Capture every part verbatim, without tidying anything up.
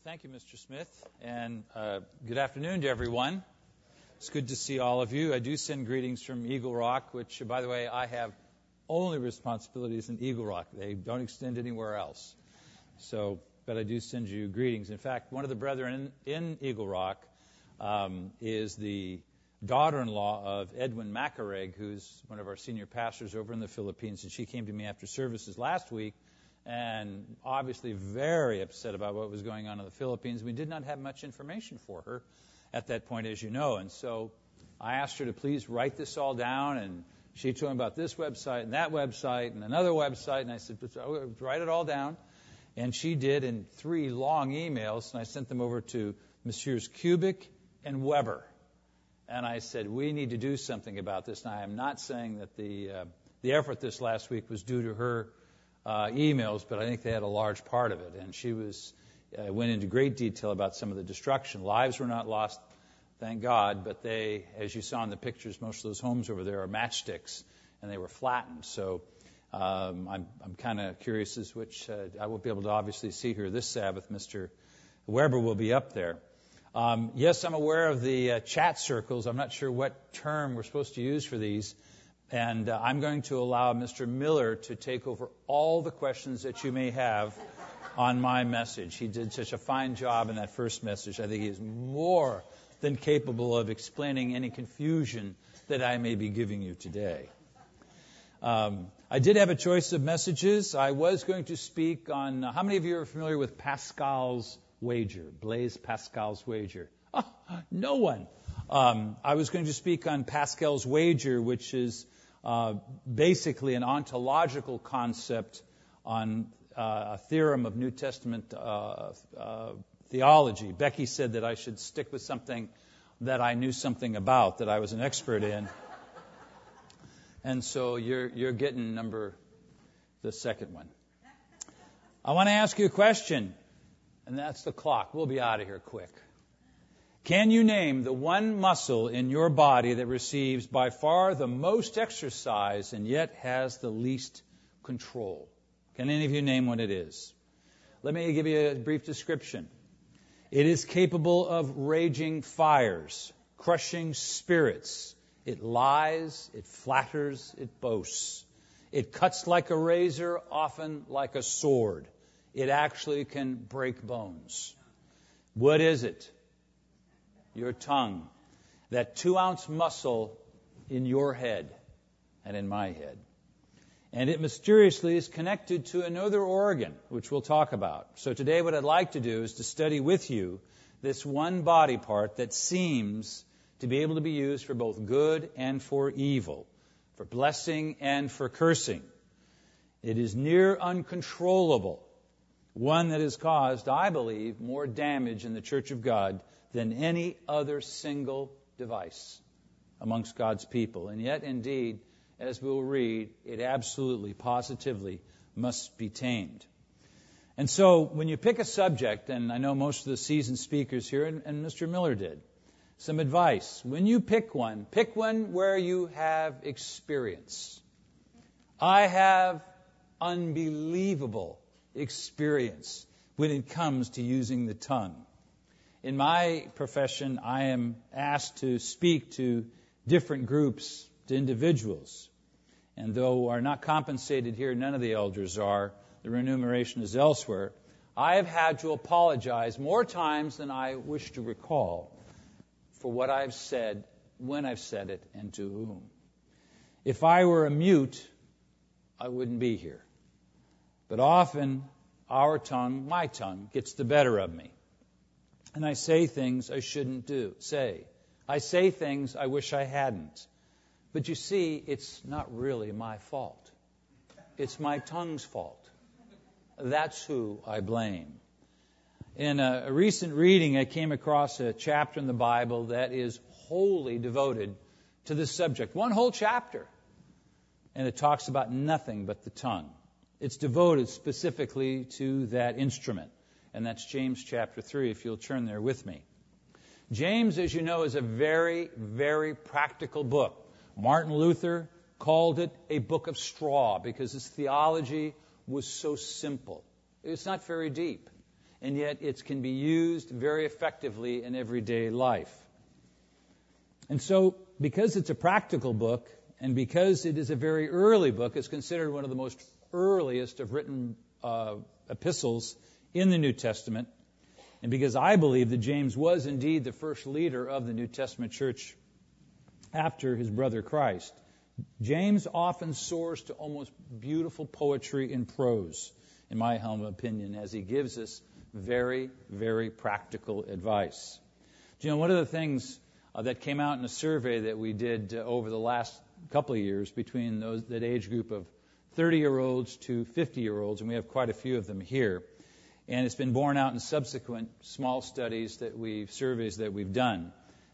Thank you, Mister Smith, and uh, good afternoon to everyone. It's good to see all of you. I do send greetings from Eagle Rock, which, by the way, I have only responsibilities in Eagle Rock. They don't extend anywhere else. So, but I do send you greetings. In fact, one of the brethren in, in Eagle Rock um, is the daughter-in-law of Edwin Macareg, who's one of our senior pastors over in the Philippines, and she came to me after services last week and obviously very upset about what was going on in the Philippines. We did not have much information for her at that point, as you know, and so I asked her to please write this all down, and she told me about this website and that website and another website, and I said, write it all down, and she did in three long emails, and I sent them over to Messrs. Kubik and Weber, and I said, we need to do something about this. Now, I am not saying that the uh, the effort this last week was due to her Uh, emails, but I think they had a large part of it. And she was uh, went into great detail about some of the destruction. Lives were not lost, thank God, but they, as you saw in the pictures, most of those homes over there are matchsticks, and they were flattened. So um, I'm, I'm kind of curious as which uh, I won't be able to obviously see her this Sabbath. Mister Weber will be up there. Um, yes, I'm aware of the uh, chat circles. I'm not sure what term we're supposed to use for these. And uh, I'm going to allow Mister Miller to take over all the questions that you may have on my message. He did such a fine job in that first message. I think he is more than capable of explaining any confusion that I may be giving you today. Um, I did have a choice of messages. I was going to speak on, uh, how many of you are familiar with Pascal's wager, Blaise Pascal's wager? Oh, no one. Um, I was going to speak on Pascal's wager, which is Uh, basically an ontological concept on uh, a theorem of New Testament uh, uh, theology. Becky said that I should stick with something that I knew something about, that I was an expert in. And so you're you're getting number the second one. I want to ask you a question, and that's the clock. We'll be out of here quick. Can you name the one muscle in your body that receives by far the most exercise and yet has the least control? Can any of you name what it is? Let me give you a brief description. It is capable of raging fires, crushing spirits. It lies, it flatters, it boasts. It cuts like a razor, often like a sword. It actually can break bones. What is it? Your tongue, that two-ounce muscle in your head and in my head. And it mysteriously is connected to another organ, which we'll talk about. So today what I'd like to do is to study with you this one body part that seems to be able to be used for both good and for evil, for blessing and for cursing. It is near uncontrollable, one that has caused, I believe, more damage in the Church of God than any other single device amongst God's people. And yet, indeed, as we'll read, it absolutely, positively must be tamed. And so when you pick a subject, and I know most of the seasoned speakers here, and, and Mister Miller did, some advice. When you pick one, pick one where you have experience. I have unbelievable experience when it comes to using the tongue. In my profession, I am asked to speak to different groups, to individuals. And though are not compensated here, none of the elders are, the remuneration is elsewhere, I have had to apologize more times than I wish to recall for what I've said, when I've said it, and to whom. If I were a mute, I wouldn't be here. But often, our tongue, my tongue, gets the better of me. And I say things I shouldn't do, say. I say things I wish I hadn't. But you see, it's not really my fault. It's my tongue's fault. That's who I blame. In a, a recent reading, I came across a chapter in the Bible that is wholly devoted to this subject. One whole chapter. And it talks about nothing but the tongue. It's devoted specifically to that instrument. And that's James chapter three, if you'll turn there with me. James, as you know, is a very, very practical book. Martin Luther called it a book of straw because his theology was so simple. It's not very deep. and yet it can be used very effectively in everyday life. And so, because it's a practical book, and because it is a very early book, it's considered one of the most earliest of written uh, epistles in the New Testament, and because I believe that James was indeed the first leader of the New Testament church after his brother Christ, James often soars to almost beautiful poetry in prose, in my humble opinion, as he gives us very, very practical advice. Do you know, one of the things uh, that came out in a survey that we did uh, over the last couple of years between those that age group of thirty-year-olds to fifty-year-olds, and we have quite a few of them here, and it's been borne out in subsequent small studies that we've, surveys that we've done,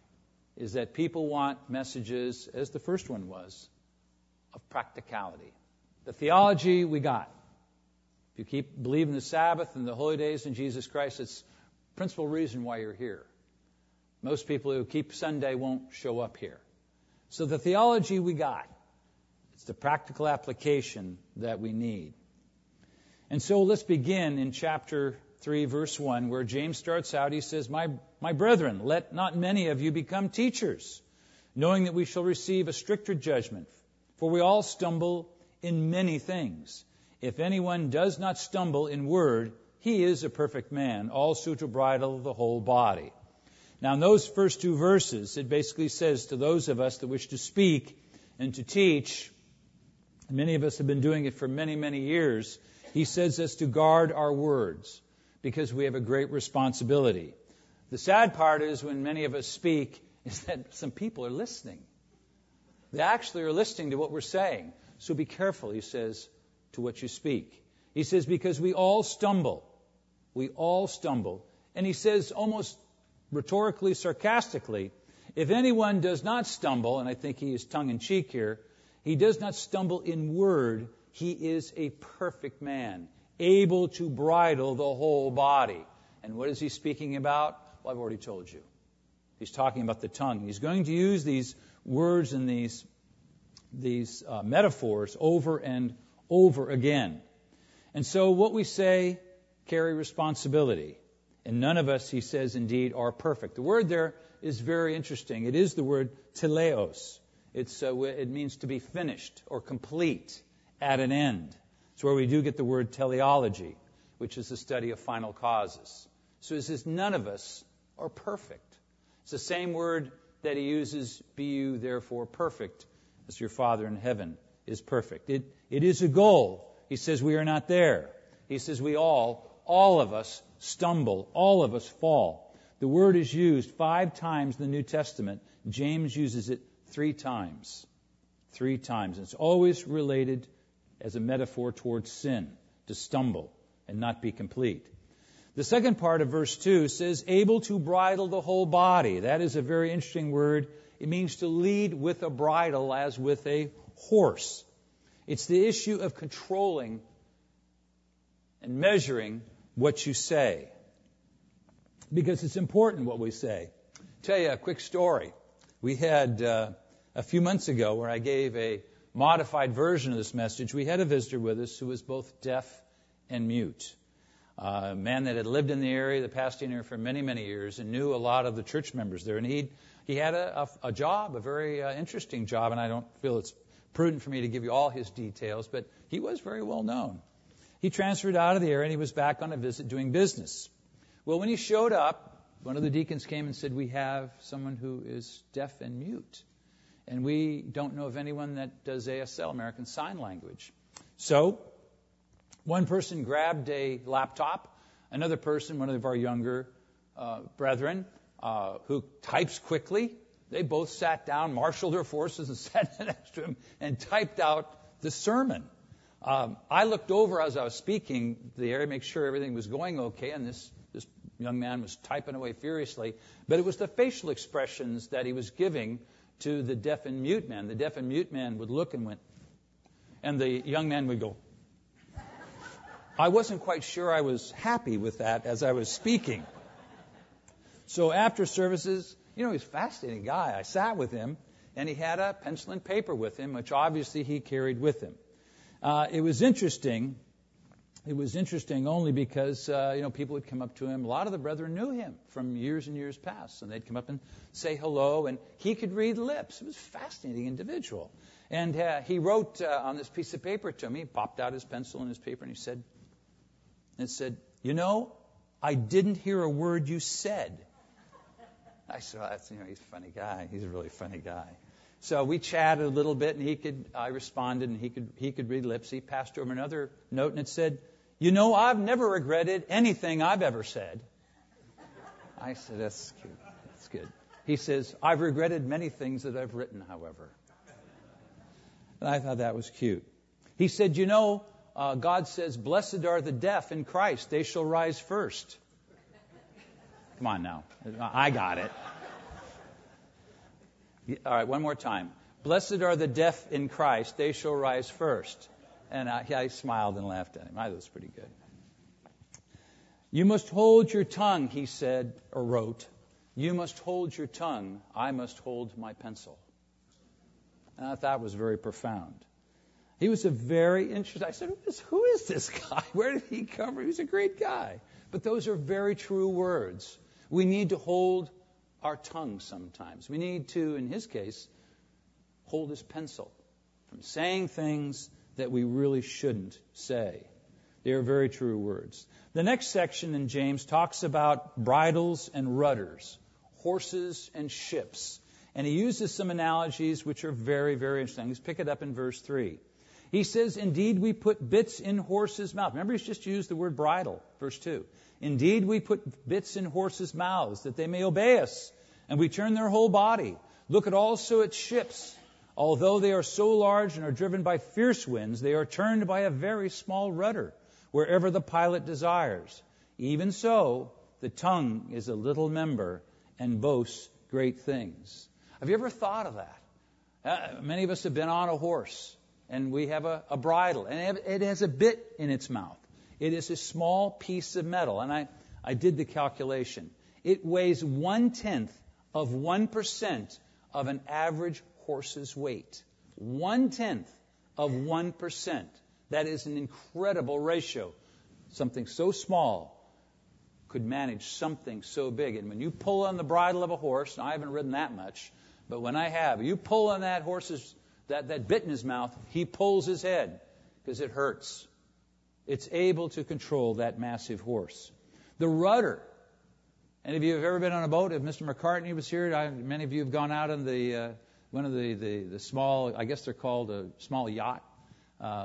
is that people want messages, as the first one was, of practicality. The theology we got. If you keep believing the Sabbath and the holy days in Jesus Christ, it's the principal reason why you're here. Most people who keep Sunday won't show up here. So the theology we got. It's the practical application that we need. And so let's begin in chapter three, verse one, where James starts out. He says, My, my brethren, let not many of you become teachers, knowing that we shall receive a stricter judgment. For we all stumble in many things. If anyone does not stumble in word, he is a perfect man, also to bridle the whole body. Now, in those first two verses, it basically says to those of us that wish to speak and to teach, many of us have been doing it for many, many years, he says us to guard our words because we have a great responsibility. The sad part is when many of us speak is that some people are listening. They actually are listening to what we're saying. So be careful, he says, to what you speak. He says, because we all stumble. We all stumble. And he says, almost rhetorically, sarcastically, if anyone does not stumble, and I think he is tongue-in-cheek here, he does not stumble in word, he is a perfect man, able to bridle the whole body. And what is he speaking about? Well, I've already told you. He's talking about the tongue. He's going to use these words and these, these uh, metaphors over and over again. And so what we say carry responsibility. And none of us, he says, indeed, are perfect. The word there is very interesting. It is the word teleos. It's, uh, it means to be finished or complete at an end. It's where we do get the word teleology, which is the study of final causes. So it says none of us are perfect. It's the same word that he uses, be you therefore perfect, as your Father in heaven is perfect. It, it is a goal. He says we are not there. He says we all, all of us stumble, all of us fall. The word is used five times in the New Testament. James uses it three times. Three times. It's always related as a metaphor towards sin, to stumble and not be complete. The second part of verse two says, able to bridle the whole body. That is a very interesting word. It means to lead with a bridle as with a horse. It's the issue of controlling and measuring what you say. Because it's important what we say. I'll tell you a quick story. We had uh, a few months ago where I gave a modified version of this message. We had a visitor with us who was both deaf and mute. Uh, a man that had lived in the area, that pastored here for many, many years, and knew a lot of the church members there. And he he had a, a, a job, a very uh, interesting job, and I don't feel it's prudent for me to give you all his details, but he was very well known. He transferred out of the area, and he was back on a visit doing business. Well, when he showed up, one of the deacons came and said, we have someone who is deaf and mute, and we don't know of anyone that does A S L, American Sign Language. So one person grabbed a laptop. Another person, one of our younger uh, brethren, uh, who types quickly. They both sat down, marshaled their forces, and sat next to him and typed out the sermon. Um, I looked over as I was speaking the area, make sure everything was going okay, and this, this young man was typing away furiously. But it was the facial expressions that he was giving to the deaf and mute man. The deaf and mute man would look and went, and the young man would go. I wasn't quite sure I was happy with that as I was speaking. So after services, you know, he's a fascinating guy. I sat with him, and he had a pencil and paper with him, which obviously he carried with him. Uh, it was interesting it was interesting only because, uh, you know, people would come up to him. A lot of the brethren knew him from years and years past, and they'd come up and say hello, and he could read lips. It was a fascinating individual. And uh, he wrote uh, on this piece of paper to me, he popped out his pencil and his paper, and he said, it said, you know, I didn't hear a word you said. I said, well, that's, you know, he's a funny guy. He's a really funny guy. So we chatted a little bit, and he could, I responded, and he could, he could read lips. He passed over another note, and it said, you know, I've never regretted anything I've ever said. I said, that's cute. That's good. He says, I've regretted many things that I've written, however. And I thought that was cute. He said, you know, uh, God says, blessed are the deaf in Christ. They shall rise first. Come on now. I got it. All right, one more time. Blessed are the deaf in Christ. They shall rise first. And I, I smiled and laughed at him. I thought it was pretty good. You must hold your tongue, he said, or wrote. You must hold your tongue. I must hold my pencil. And I thought that was very profound. He was a very interesting. I said, who is, who is this guy? Where did he come from? He's a great guy. But those are very true words. We need to hold our tongue sometimes. We need to, in his case, hold his pencil from saying things that we really shouldn't say. They are very true words. The next section in James talks about bridles and rudders, horses and ships. And he uses some analogies which are very, very interesting. Let's pick it up in verse three. He says, indeed, we put bits in horses' mouths. Remember, he's just used the word bridle, verse two. Indeed, we put bits in horses' mouths that they may obey us, and we turn their whole body. Look at also at ships. Although they are so large and are driven by fierce winds, they are turned by a very small rudder, wherever the pilot desires. Even so, the tongue is a little member and boasts great things. Have you ever thought of that? Uh, many of us have been on a horse, and we have a, a bridle, and it has a bit in its mouth. It is a small piece of metal, and I, I did the calculation. It weighs one-tenth of one percent of an average horse's weight. One-tenth of one percent. That is an incredible ratio. Something so small could manage something so big. And when you pull on the bridle of a horse, and I haven't ridden that much, but when I have, you pull on that horse's, that, that bit in his mouth, he pulls his head because it hurts. It's able to control that massive horse. The rudder. Any of you have ever been on a boat? If Mister McCartney was here, I, many of you have gone out on the uh, one of the, the, the small, I guess they're called a small yacht, uh,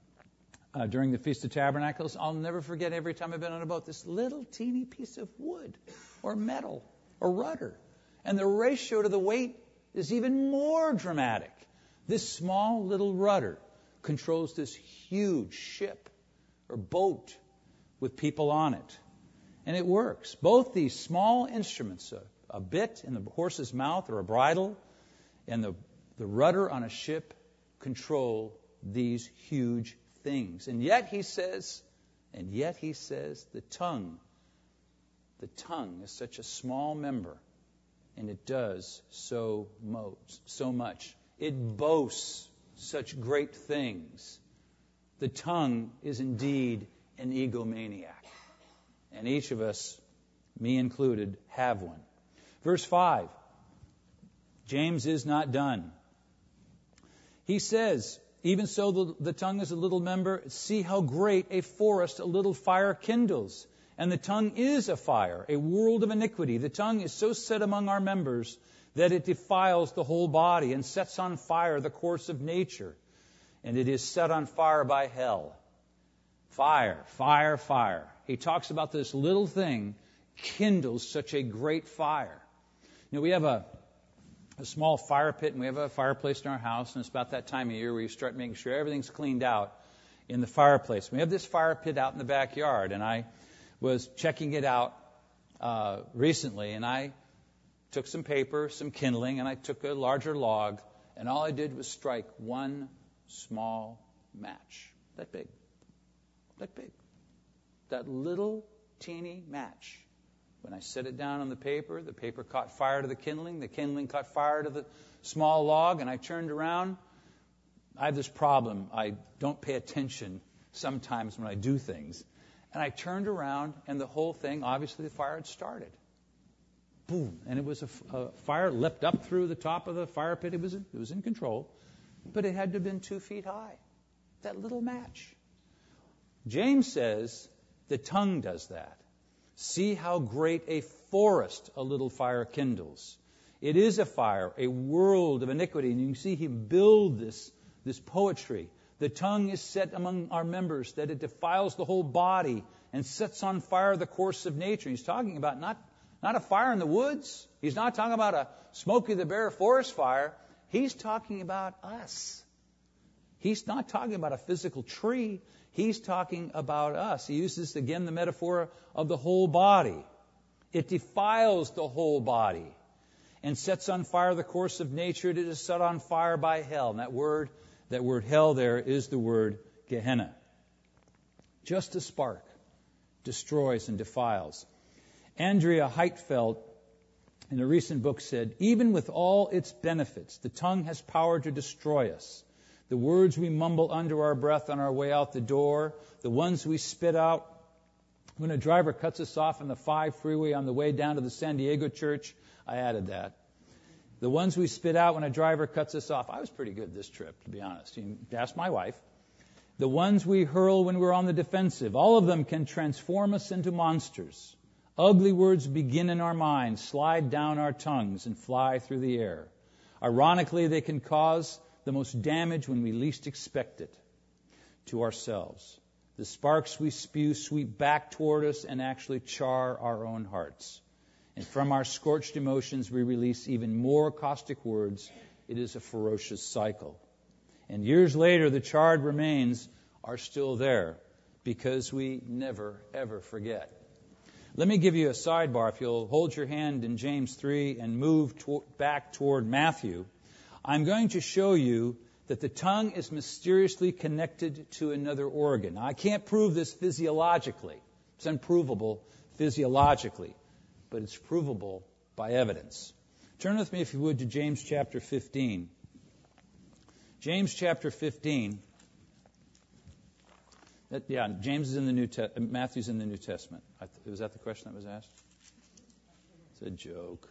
uh, during the Feast of Tabernacles. I'll never forget every time I've been on a boat, this little teeny piece of wood or metal or rudder. And the ratio to the weight is even more dramatic. This small little rudder controls this huge ship or boat with people on it. And it works. Both these small instruments, a, a bit in the horse's mouth or a bridle, and the, the rudder on a ship, control these huge things. And yet he says, and yet he says, the tongue, the tongue is such a small member, and it does so mo- so much. It boasts such great things. The tongue is indeed an egomaniac. And each of us, me included, have one. Verse five, James is not done. He says, even so the, the tongue is a little member, see how great a forest a little fire kindles. And the tongue is a fire, a world of iniquity. The tongue is so set among our members that it defiles the whole body and sets on fire the course of nature. And it is set on fire by hell. Fire, fire, fire. He talks about this little thing kindles such a great fire. You know, we have a, a small fire pit, and we have a fireplace in our house, and it's about that time of year where you start making sure everything's cleaned out in the fireplace. We have this fire pit out in the backyard, and I was checking it out uh, recently, and I took some paper, some kindling, and I took a larger log, and all I did was strike one small match. That big. That big. That little teeny match. When I set it down on the paper, the paper caught fire to the kindling, the kindling caught fire to the small log, and I turned around. I have this problem. I don't pay attention sometimes when I do things. And I turned around, and the whole thing, obviously the fire had started. Boom. And it was a, a fire leapt up through the top of the fire pit. It was, it was in control. But it had to have been two feet high. That little match. James says the tongue does that. See how great a forest a little fire kindles. It is a fire, a world of iniquity. And you can see him build this, this poetry. The tongue is set among our members, that it defiles the whole body and sets on fire the course of nature. He's talking about not, not a fire in the woods. He's not talking about a Smokey the Bear forest fire. He's talking about us. He's not talking about a physical tree. He's talking about us. He uses, again, the metaphor of the whole body. It defiles the whole body and sets on fire the course of nature. It is set on fire by hell. And that word, that word hell there is the word Gehenna. Just a spark destroys and defiles. Andrea Heitfeld, in a recent book, said, even with all its benefits, the tongue has power to destroy us. The words we mumble under our breath on our way out the door, the ones we spit out when a driver cuts us off on the five freeway on the way down to the San Diego church. I added that. The ones we spit out when a driver cuts us off. I was pretty good this trip, to be honest. You can ask my wife. The ones we hurl when we're on the defensive. All of them can transform us into monsters. Ugly words begin in our minds, slide down our tongues, and fly through the air. Ironically, they can cause the most damage when we least expect it to ourselves. The sparks we spew sweep back toward us and actually char our own hearts. And from our scorched emotions, we release even more caustic words. It is a ferocious cycle. And years later, the charred remains are still there because we never, ever forget. Let me give you a sidebar. If you'll hold your hand in James three and move to- back toward Matthew, I'm going to show you that the tongue is mysteriously connected to another organ. Now, I can't prove this physiologically. It's unprovable physiologically, but it's provable by evidence. Turn with me, if you would, to James chapter fifteen. James chapter fifteen. That, yeah, James is in the New Te- Matthew's in the New Testament. I th- was that the question that was asked? It's a joke.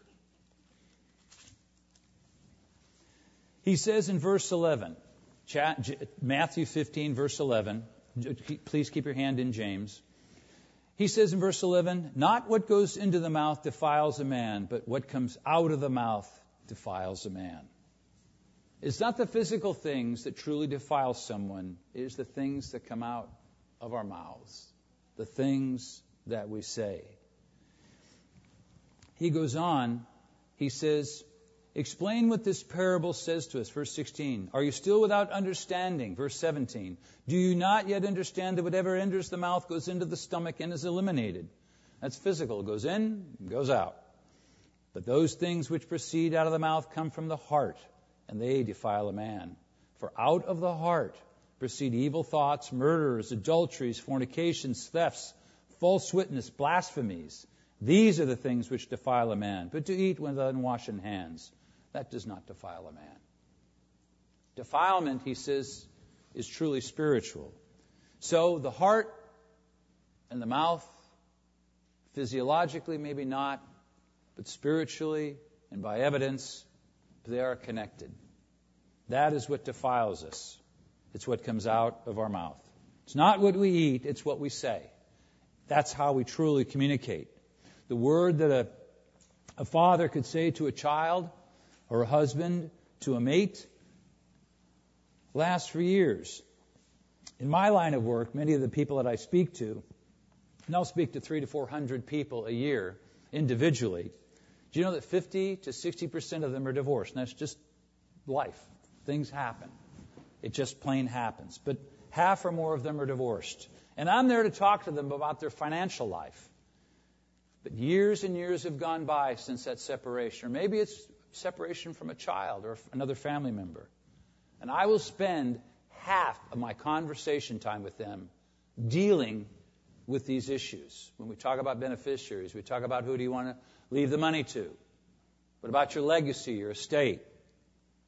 He says in verse eleven, Matthew fifteen, verse eleven, please keep your hand in James. He says in verse eleven, not what goes into the mouth defiles a man, but what comes out of the mouth defiles a man. It's not the physical things that truly defile someone. It is the things that come out of our mouths, the things that we say. He goes on, he says, explain what this parable says to us. Verse sixteen. Are you still without understanding? Verse seventeen. Do you not yet understand that whatever enters the mouth goes into the stomach and is eliminated? That's physical. It goes in, goes out. But those things which proceed out of the mouth come from the heart, and they defile a man. For out of the heart proceed evil thoughts, murders, adulteries, fornications, thefts, false witness, blasphemies. These are the things which defile a man. But to eat with unwashed hands, that does not defile a man. Defilement, he says, is truly spiritual. So the heart and the mouth, physiologically maybe not, but spiritually and by evidence, they are connected. That is what defiles us. It's what comes out of our mouth. It's not what we eat, it's what we say. That's how we truly communicate. The word that a, a father could say to a child or a husband to a mate lasts for years. In my line of work, many of the people that I speak to, and I'll speak to three to four hundred people a year individually. Do you know that fifty to sixty percent of them are divorced? And that's just life. Things happen. It just plain happens. But half or more of them are divorced. And I'm there to talk to them about their financial life. But years and years have gone by since that separation. Or maybe it's separation from a child or another family member. And I will spend half of my conversation time with them dealing with these issues. When we talk about beneficiaries, we talk about who do you want to leave the money to? What about your legacy, your estate?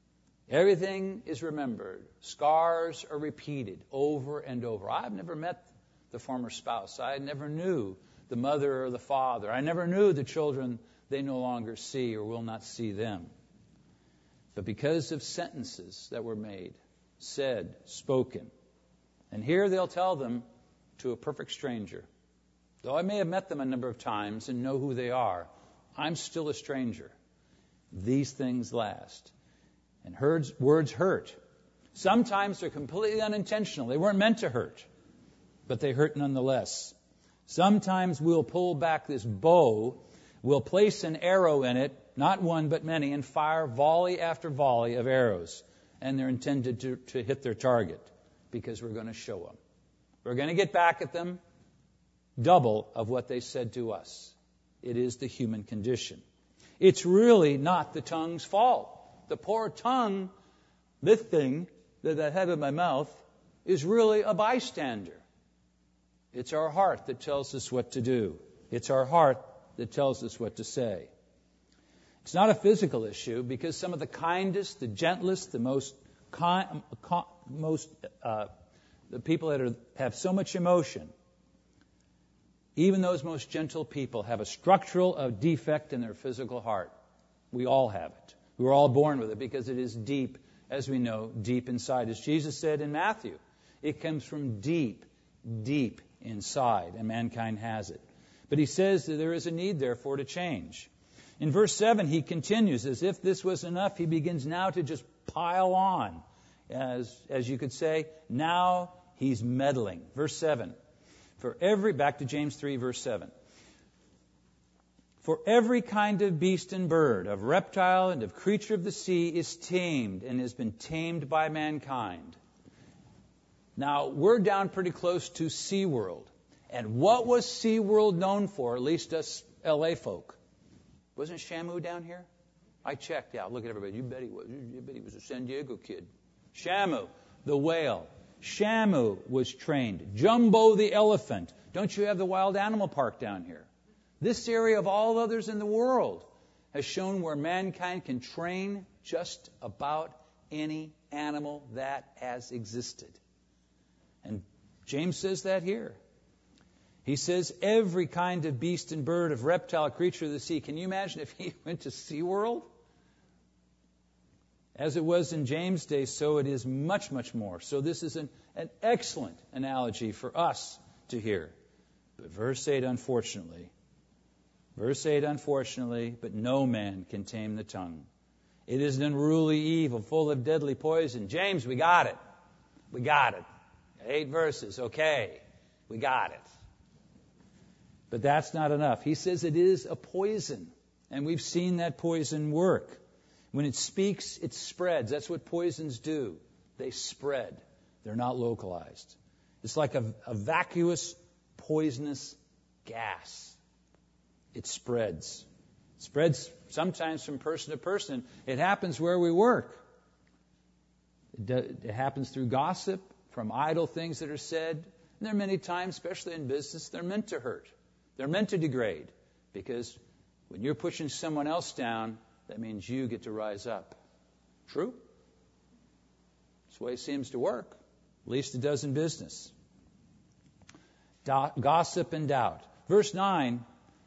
Everything is remembered. Scars are repeated over and over. I've never met the former spouse. I never knew the mother or the father. I never knew the children they no longer see or will not see them. But because of sentences that were made, said, spoken, and here they'll tell them to a perfect stranger. Though I may have met them a number of times and know who they are, I'm still a stranger. These things last. And herds, words hurt. Sometimes they're completely unintentional. They weren't meant to hurt, but they hurt nonetheless. Sometimes we'll pull back this bow, we'll place an arrow in it, not one but many, and fire volley after volley of arrows. And they're intended to, to hit their target because we're going to show them. We're going to get back at them double of what they said to us. It is the human condition. It's really not the tongue's fault. The poor tongue, this thing that I have in my mouth, is really a bystander. It's our heart that tells us what to do. It's our heart that tells us what to say. It's not a physical issue because some of the kindest, the gentlest, the most, kind, most uh, the people that are, have so much emotion, even those most gentle people have a structural uh, defect in their physical heart. We all have it. We were all born with it because it is deep, as we know, deep inside. As Jesus said in Matthew, it comes from deep, deep inside, and mankind has it. But he says that there is a need, therefore, to change. In verse seven, he continues, as if this was enough, he begins now to just pile on. As, as you could say, now he's meddling. Verse seven. For every, back to James three, verse seven. For every kind of beast and bird, of reptile and of creature of the sea is tamed and has been tamed by mankind. Now, we're down pretty close to SeaWorld. And what was SeaWorld known for, at least us L A folk? Wasn't Shamu down here? I checked out. Look at everybody. You bet he was. You bet he was a San Diego kid. Shamu, the whale. Shamu was trained. Jumbo the elephant. Don't you have the wild animal park down here? This area of all others in the world has shown where mankind can train just about any animal that has existed. And James says that here. He says every kind of beast and bird, of reptile, creature of the sea. Can you imagine if he went to SeaWorld? As it was in James' day, so it is much, much more. So this is an, an excellent analogy for us to hear. But verse eight, unfortunately, verse eight, unfortunately, but no man can tame the tongue. It is an unruly evil, full of deadly poison. James, we got it. We got it. Eight verses, okay. We got it. But that's not enough. He says it is a poison. And we've seen that poison work. When it speaks, it spreads. That's what poisons do. They spread. They're not localized. It's like a, a vacuous, poisonous gas. It spreads. It spreads sometimes from person to person. It happens where we work. It, do, it happens through gossip, from idle things that are said. And there are many times, especially in business, they're meant to hurt. They're meant to degrade. Because when you're pushing someone else down, that means you get to rise up. True? That's the way it seems to work. At least it does in business. Do- gossip and doubt. Verse nine.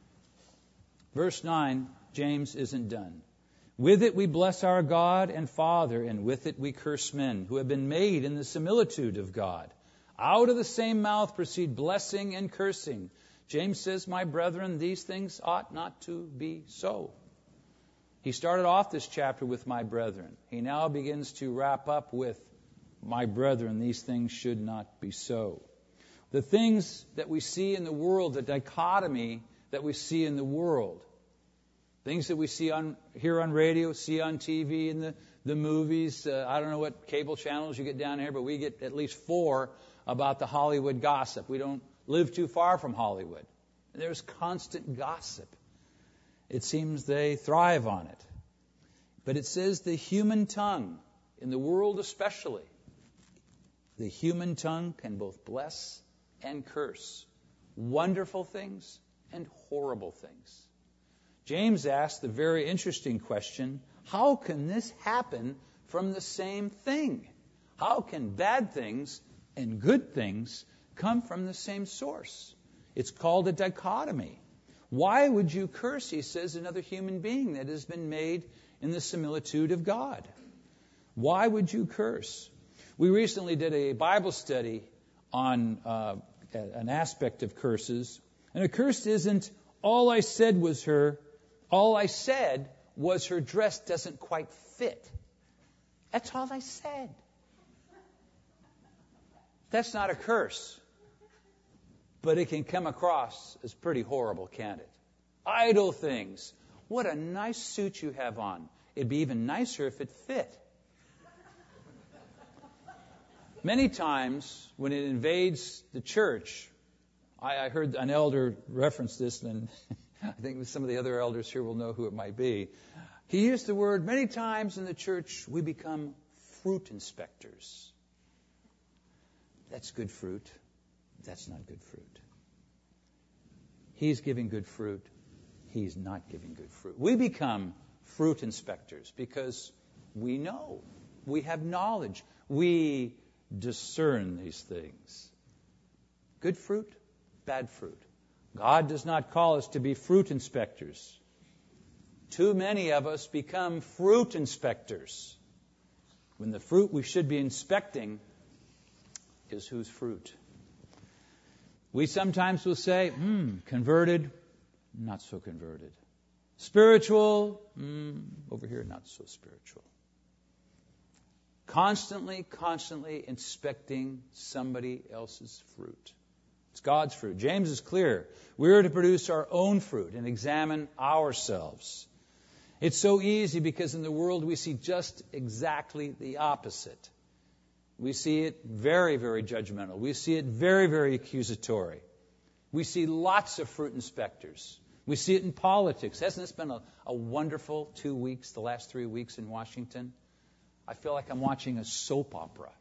Verse nine, James isn't done. With it we bless our God and Father, and with it we curse men who have been made in the similitude of God. Out of the same mouth proceed blessing and cursing. James says, my brethren, these things ought not to be so. He started off this chapter with my brethren. He now begins to wrap up with my brethren, these things should not be so. The things that we see in the world, the dichotomy that we see in the world, things that we see on hear on radio, see on T V, in the, the movies. Uh, I don't know what cable channels you get down here, but we get at least four about the Hollywood gossip. We don't live too far from Hollywood. There's constant gossip. It seems they thrive on it. But it says the human tongue, in the world especially, the human tongue can both bless and curse. Wonderful things and horrible things. James asked the very interesting question, how can this happen from the same thing. How can bad things and good things come from the same source? It's called a dichotomy. Why would you curse, he says, another human being that has been made in the similitude of God? Why would you curse? We recently did a Bible study on uh, an aspect of curses. And a curse isn't, all I said was her, all I said was her dress doesn't quite fit. That's all I said. That's not a curse. But it can come across as pretty horrible, can't it? Idle things. What a nice suit you have on. It'd be even nicer if it fit. Many times when it invades the church, I, I heard an elder reference this, and I think some of the other elders here will know who it might be. He used the word, many times in the church we become fruit inspectors. That's good fruit. That's not good fruit. He's giving good fruit. He's not giving good fruit. We become fruit inspectors because we know. We have knowledge. We discern these things. Good fruit, bad fruit. God does not call us to be fruit inspectors. Too many of us become fruit inspectors when the fruit we should be inspecting is whose fruit? We sometimes will say, hmm, converted, not so converted. Spiritual, hmm, over here, not so spiritual. Constantly, constantly inspecting somebody else's fruit. It's God's fruit. James is clear. We are to produce our own fruit and examine ourselves. It's so easy because in the world we see just exactly the opposite. We see it very, very judgmental. We see it very, very accusatory. We see lots of fruit inspectors. We see it in politics. Hasn't this been a, a wonderful two weeks, the last three weeks in Washington? I feel like I'm watching a soap opera.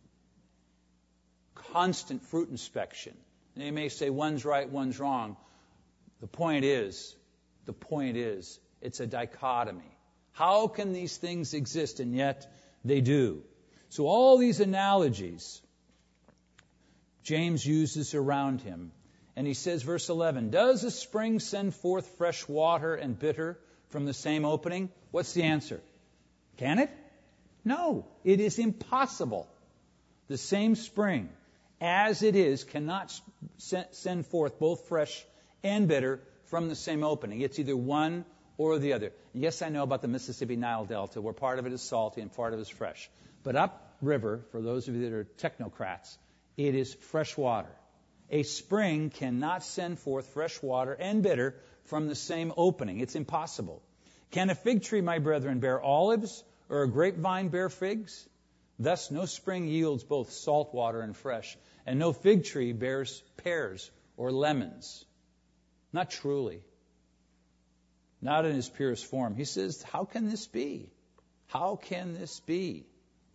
Constant fruit inspection. And you may say one's right, one's wrong. The point is, the point is, it's a dichotomy. How can these things exist? And yet they do. So all these analogies James uses around him. And he says, verse eleven, does a spring send forth fresh water and bitter from the same opening? What's the answer? Can it? No, it is impossible. The same spring, as it is, cannot send forth both fresh and bitter from the same opening. It's either one or the other. Yes, I know about the Mississippi Nile Delta, where part of it is salty and part of it is fresh. But upriver, for those of you that are technocrats, it is fresh water. A spring cannot send forth fresh water and bitter from the same opening. It's impossible. Can a fig tree, my brethren, bear olives, or a grapevine bear figs? Thus no spring yields both salt water and fresh, and no fig tree bears pears or lemons. Not truly. Not in his purest form. He says, how can this be? How can this be?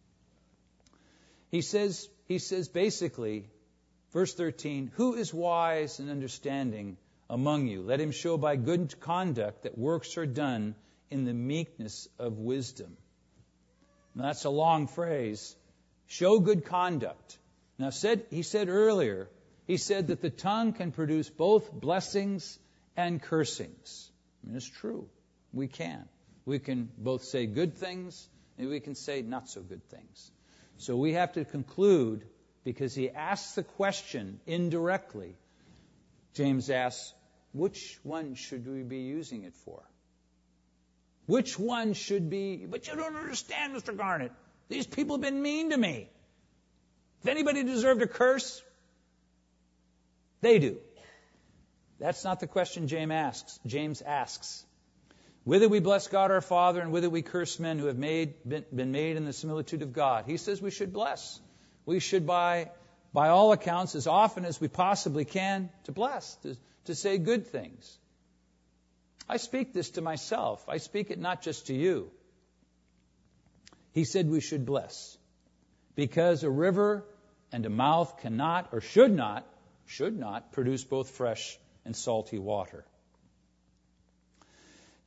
He says, he says basically, verse thirteen, who is wise and understanding among you? Let him show by good conduct that works are done in the meekness of wisdom. Now that's a long phrase. Show good conduct. Now said he said earlier, he said that the tongue can produce both blessings and cursings. I mean, it's true. We can. We can both say good things and we can say not so good things. So we have to conclude, because he asks the question indirectly, James asks, which one should we be using it for? Which one should be, but you don't understand, Mister Garnett. These people have been mean to me. If anybody deserved a curse, they do. That's not the question James asks. James asks. With it we bless God our Father, and with it we curse men who have made, been, been made in the similitude of God. He says we should bless. We should, by, by all accounts, as often as we possibly can, to bless, to, to say good things. I speak this to myself. I speak it not just to you. He said we should bless. Because a river and a mouth cannot or should not, should not produce both fresh and salty water.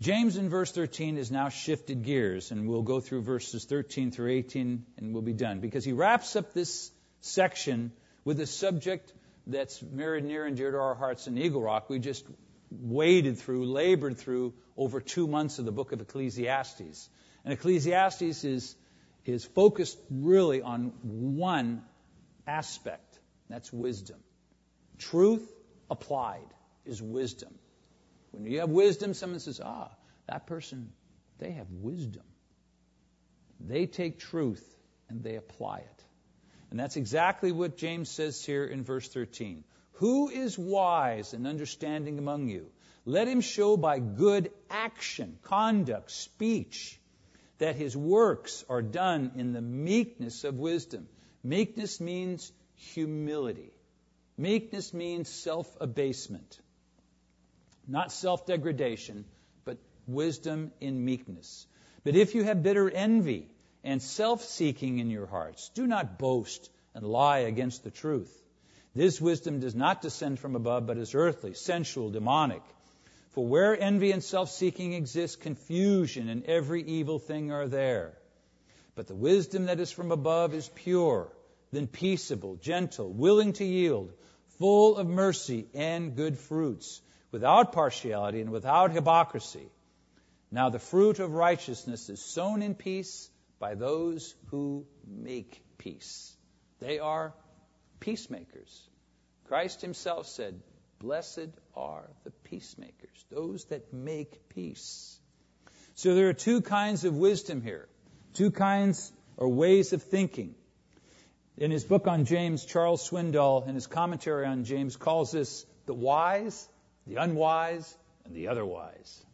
James in verse thirteen has now shifted gears, and we'll go through verses thirteen through eighteen, and we'll be done, because he wraps up this section with a subject that's very near and dear to our hearts in Eagle Rock. We just waded through, labored through over two months of the book of Ecclesiastes. And Ecclesiastes is, is focused really on one aspect. That's wisdom. Truth applied is wisdom. When you have wisdom, someone says, ah, that person, they have wisdom. They take truth and they apply it. And that's exactly what James says here in verse thirteen. Who is wise and understanding among you? Let him show by good action, conduct, speech, that his works are done in the meekness of wisdom. Meekness means humility. Meekness means self-abasement. Not self-degradation, but wisdom in meekness. But if you have bitter envy and self-seeking in your hearts, do not boast and lie against the truth. This wisdom does not descend from above, but is earthly, sensual, demonic. For where envy and self-seeking exist, confusion and every evil thing are there. But the wisdom that is from above is pure, then peaceable, gentle, willing to yield, full of mercy and good fruits, without partiality and without hypocrisy. Now the fruit of righteousness is sown in peace by those who make peace. They are peacemakers. Christ himself said, blessed are the peacemakers, those that make peace. So there are two kinds of wisdom here, two kinds or ways of thinking. In his book on James, Charles Swindoll, in his commentary on James, calls this the wise, the unwise, and the otherwise.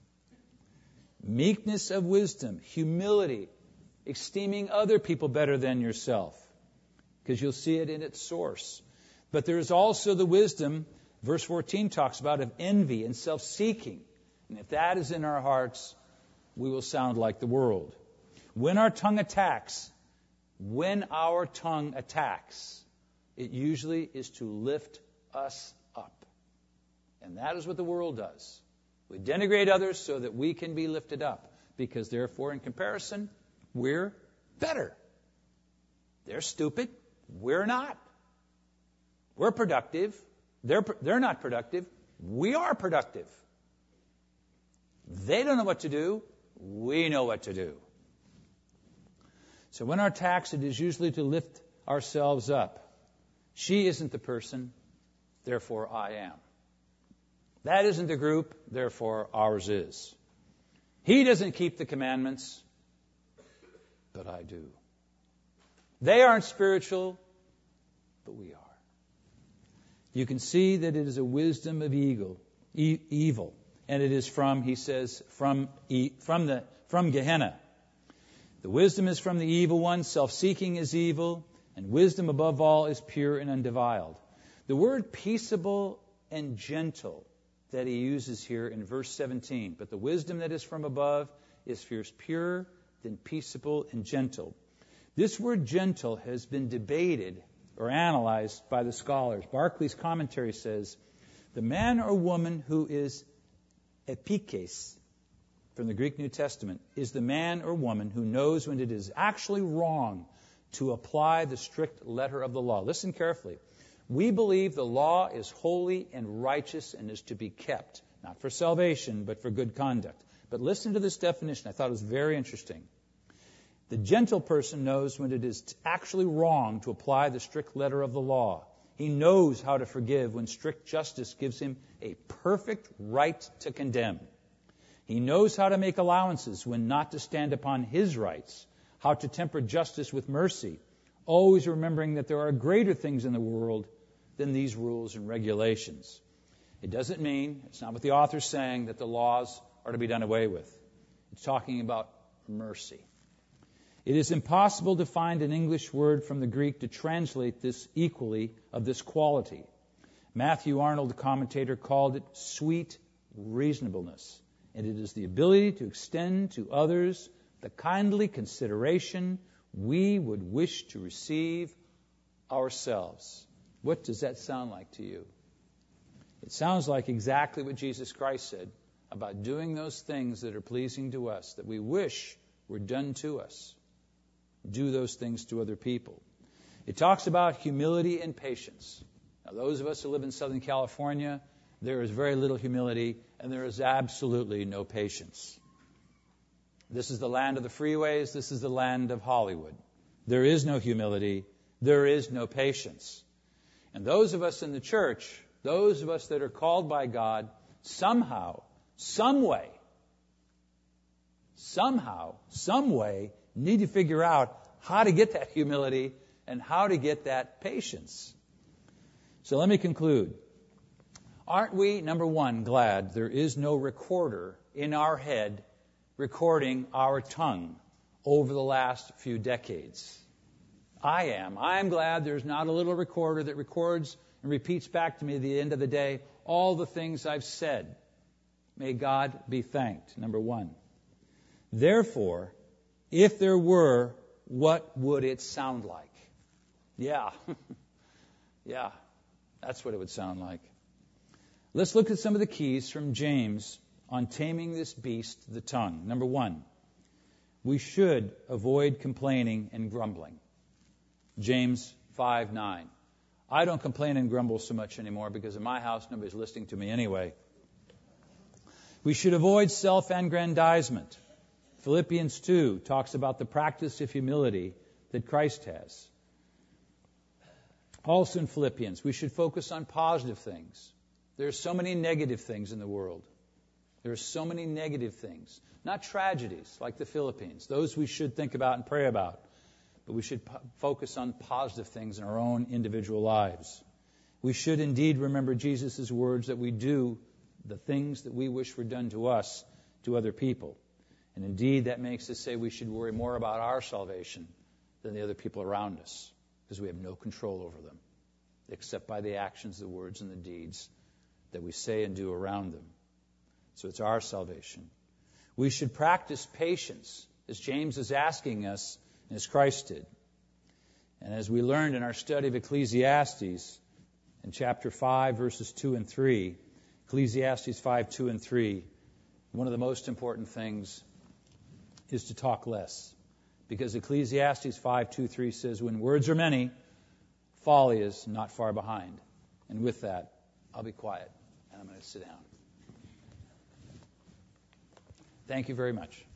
Meekness of wisdom, humility, esteeming other people better than yourself, because you'll see it in its source. But there is also the wisdom, verse fourteen talks about, of envy and self-seeking. And if that is in our hearts, we will sound like the world. When our tongue attacks, when our tongue attacks, it usually is to lift us up. And that is what the world does. We denigrate others so that we can be lifted up, because therefore, in comparison, we're better. They're stupid. We're not. We're productive. They're, they're not productive. We are productive. They don't know what to do. We know what to do. So when our tax, it is usually to lift ourselves up. She isn't the person, therefore I am. That isn't the group, therefore ours is. He doesn't keep the commandments, but I do. They aren't spiritual, but we are. You can see that it is a wisdom of evil, e- evil, and it is from, he says, from e- from the from Gehenna. The wisdom is from the evil one. Self-seeking is evil, and wisdom above all is pure and undefiled. The word peaceable and gentle that he uses here in verse seventeen. But the wisdom that is from above is first pure, then peaceable and gentle. This word gentle has been debated or analyzed by the scholars. Barclay's commentary says, the man or woman who is epikes, from the Greek New Testament, is the man or woman who knows when it is actually wrong to apply the strict letter of the law. Listen carefully. We believe the law is holy and righteous and is to be kept, not for salvation, but for good conduct. But listen to this definition. I thought it was very interesting. The gentle person knows when it is actually wrong to apply the strict letter of the law. He knows how to forgive when strict justice gives him a perfect right to condemn. He knows how to make allowances when not to stand upon his rights, how to temper justice with mercy, always remembering that there are greater things in the world than these rules and regulations. It doesn't mean, it's not what the author's saying, that the laws are to be done away with. It's talking about mercy. It is impossible to find an English word from the Greek to translate this equally of this quality. Matthew Arnold, the commentator, called it sweet reasonableness. And it is the ability to extend to others the kindly consideration we would wish to receive ourselves. What does that sound like to you? It sounds like exactly what Jesus Christ said. about doing those things that are pleasing to us, that we wish were done to us. Do those things to other people. It talks about humility and patience. Now, those of us who live in Southern California, there is very little humility, and there is absolutely no patience. This is the land of the freeways. This is the land of Hollywood. There is no humility. There is no patience. And those of us in the church, those of us that are called by God, somehow, some way, somehow, some way, need to figure out how to get that humility and how to get that patience. So let me conclude. Aren't we, number one, glad there is no recorder in our head recording our tongue over the last few decades? I am. I am glad there's not a little recorder that records and repeats back to me at the end of the day all the things I've said. May God be thanked, number one. Therefore, if there were, what would it sound like? Yeah. yeah. That's what it would sound like. Let's look at some of the keys from James on taming this beast, the tongue. Number one, we should avoid complaining and grumbling. James five nine. I don't complain and grumble so much anymore because in my house nobody's listening to me anyway. We should avoid self-aggrandizement. Philippians two talks about the practice of humility that Christ has. Also in Philippians, we should focus on positive things. There are so many negative things in the world. There are so many negative things. Not tragedies like the Philippines. Those we should think about and pray about. But we should po- focus on positive things in our own individual lives. We should indeed remember Jesus' words that we do the things that we wish were done to us, to other people. And indeed, that makes us say we should worry more about our salvation than the other people around us, because we have no control over them, except by the actions, the words, and the deeds that we say and do around them. So it's our salvation. We should practice patience, as James is asking us, and as Christ did. And as we learned in our study of Ecclesiastes, in chapter five, verses two and three, Ecclesiastes five, two and three, one of the most important things is to talk less. Because Ecclesiastes five, two, three says, when words are many, folly is not far behind. And with that, I'll be quiet, and I'm going to sit down. Thank you very much.